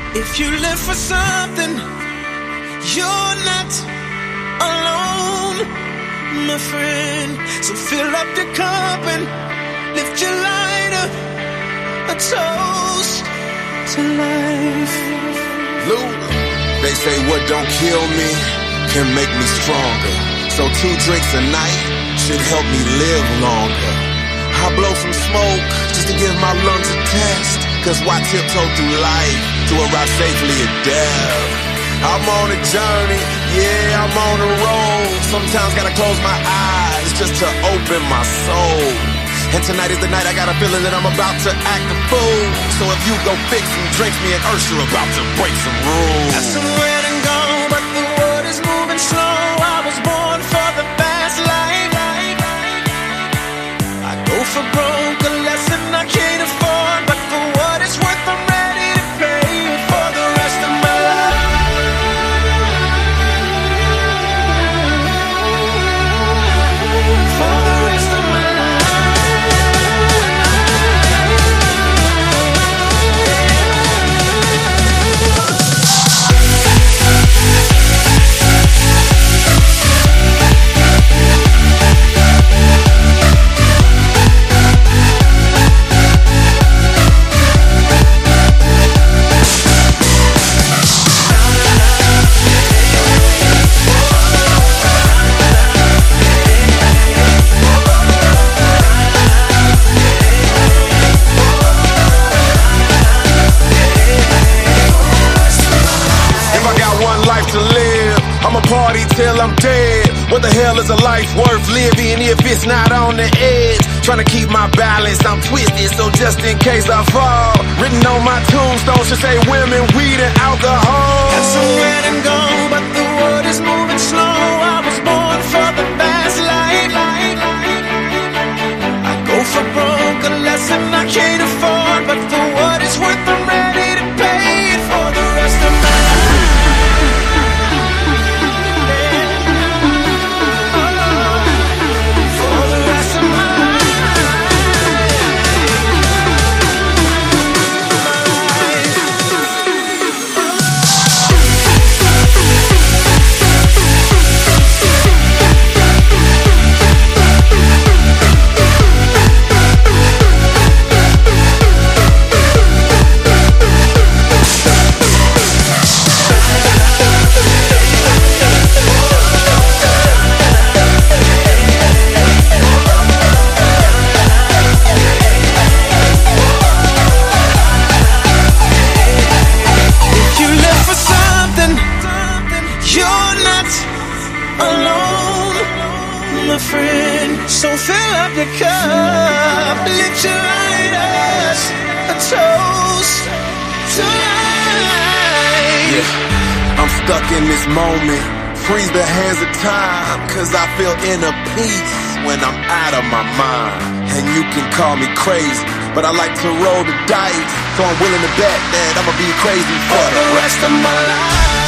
If you live for something, you're not alone, my friend. So fill up your cup and lift your lighter, a toast to life. Luda. They say what don't kill me can make me stronger. So 2 drinks a night should help me live longer. I blow some smoke just to give my lungs a test. Cause why tiptoe through life to arrive safely at death? I'm on a journey, yeah, I'm on a road. Sometimes gotta close my eyes just to open my soul. And tonight is the night I got a feeling that I'm about to act a fool. So if you go fix some drinks, me and Ursula about to break some rules. Got some red and gold, but the world is moving slow. I was born for the fast life. I go for broke, a lesson I can't afford, but for what it's worth, I'm ready to pay for the rest of my life. For the rest of my life. To live, I'ma party till I'm dead. What the hell is a life worth living if it's not on the edge? Trying to keep my balance, I'm twisted, so just in case I fall, written on my tombstone should say women, weed, and alcohol. Got some red and gold, but the world is moving slow. I was born for the fast life. I go for broke, a lesson I can't afford, but for what it's worth, I'm ready to pay it for the rest of my life. So fill up your cup, lift your lighters, a toast to life. Yeah, I'm stuck in this moment, freeze the hands of time, cause I feel inner peace when I'm out of my mind. And you can call me crazy, but I like to roll the dice, so I'm willing to bet that I'ma be crazy for the rest of my life.